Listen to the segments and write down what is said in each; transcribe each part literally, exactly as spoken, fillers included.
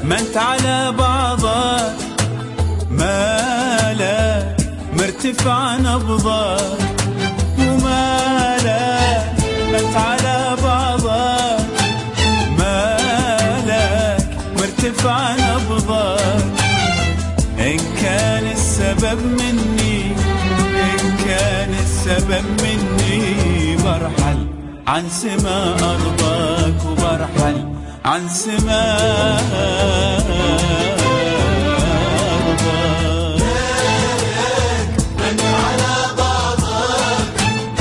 انت على بعضك، مالك مرتفع نبضك ومالك انت على بعضك، مالك مرتفع نبضك. إن كان السبب مني، إن كان السبب مني، برحل عن سما أرضك وبرحل عن سما أرضك. انت على بعضك،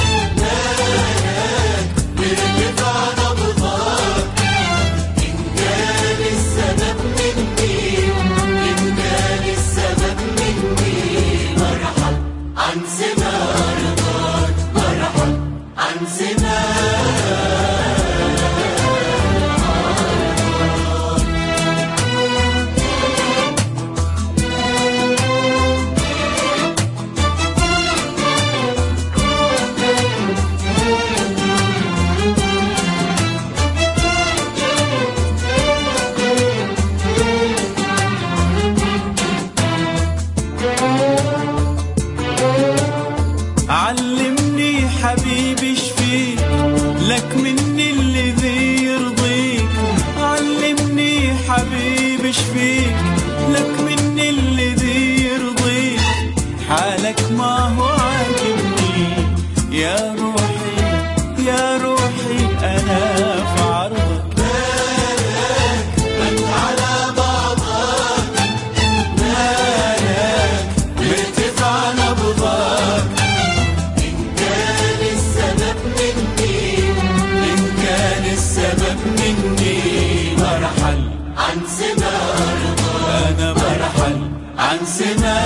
مالك مرتفع نبضك. إن كان السبب مني، إن كان السبب مني، برحل عن سما أرضك، برحل عن سما علمني حبيبي شفيك، لك مني الذي يرضيك. علمني حبيبي شفيك، لك مني الذي يرضيك. حالك ما هو عاجبني يا روحي، يا روحي أنا في عرضك. انت على بعضك، مالك مرتفع نبضك. إن كان السبب مني، إن كان السبب مني، برحل عن سما أرضك، أنا برحل عن سما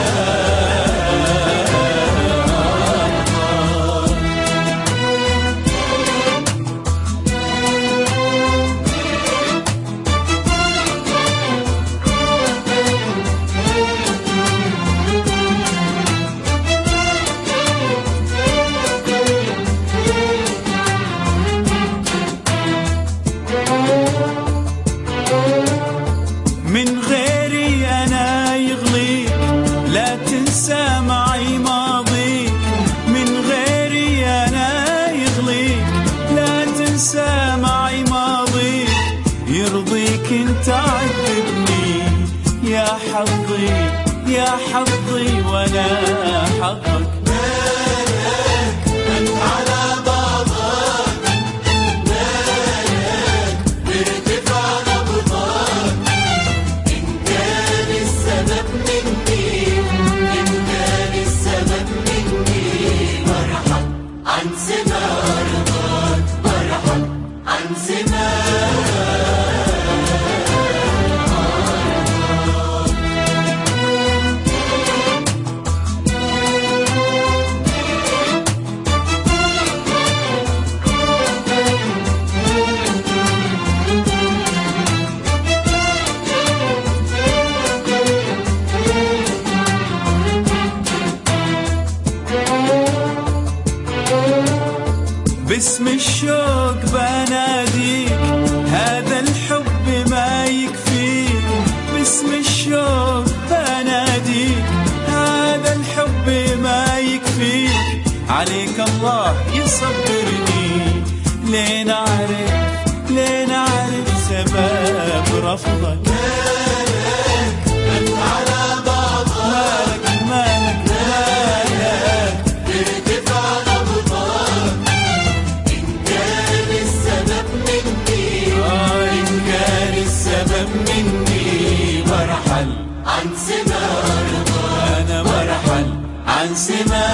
من غيري أنا يغليك، لا تنسى معي ماضيك. من غيري أنا يغليك، لا تنسى معي ماضيك. يرضيك انت عذبني يا حظي، يا حظي وانا حظك. انت على بعضك، مالك مرتفع نبضك. إن كان السبب مني، إن كان السبب مني، برحل عن سما أرضك، برحل عن سما باسم الشوق بناديك، هذا الحب ما يكفيك. باسم الشوق بناديك، هذا الحب ما يكفيك. عليك الله يصبرني، لين أعرف، لين أعرف سبب رفضك. انت على بعضك، مالك مالك مالك مرتفع نبضك. إن كان السبب مني، آه إن كان السبب مني، برحل عن سما أرضك، أنا برحل عن سما